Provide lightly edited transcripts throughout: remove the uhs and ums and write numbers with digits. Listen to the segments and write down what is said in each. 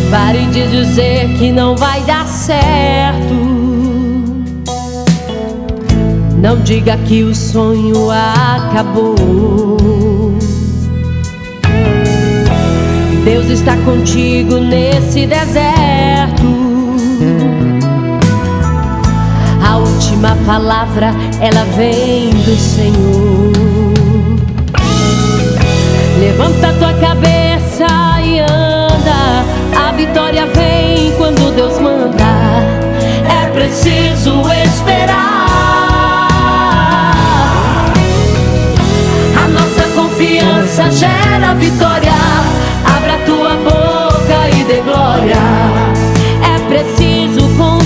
Pare de dizer que não vai dar certo. Não diga que o sonho acabou. Deus está contigo nesse deserto. A última palavra, ela vem do Senhor. Levanta tua cabeça e anda. A vitória vem quando Deus manda. É preciso esperar. A nossa confiança gera vitória. Abra tua boca e dê glória. É preciso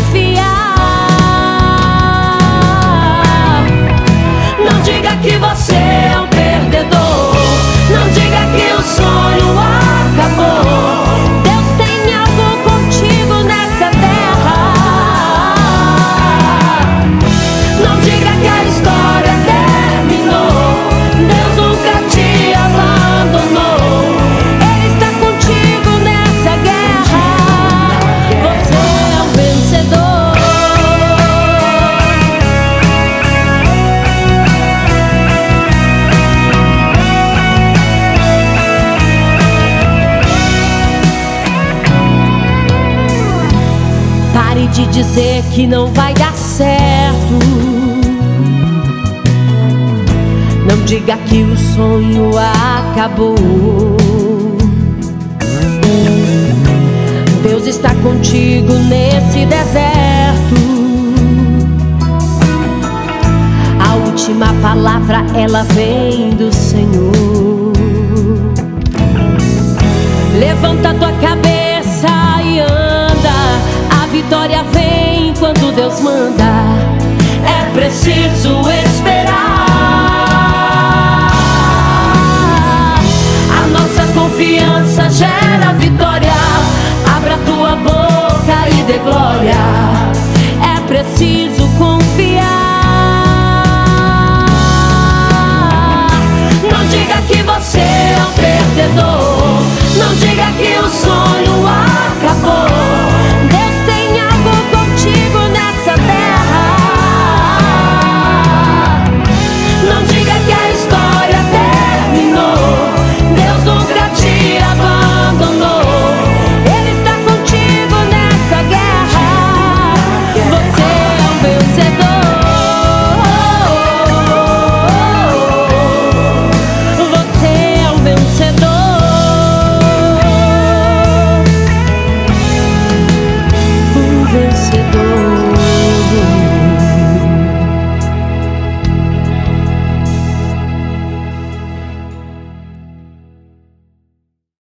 confiar. Não diga que você é um perdedor. Não diga que o sonho acabou. Deus tem algo contigo nessa terra. Não diga que a história terminou. Deus nunca te abandonou. Ele está contigo nessa guerra. Você é um vencedor. Pare de dizer que não vai dar certo. Não diga que o sonho acabou. Deus está contigo nesse deserto. A última palavra, ela vem do Senhor. Levanta tua cabeça e anda. A vitória vem quando Deus manda. É preciso esperar. A nossa confiança gera vitória. Abra tua boca e dê glória. É preciso confiar. Não diga que você é um perdedor. Não diga que o sonho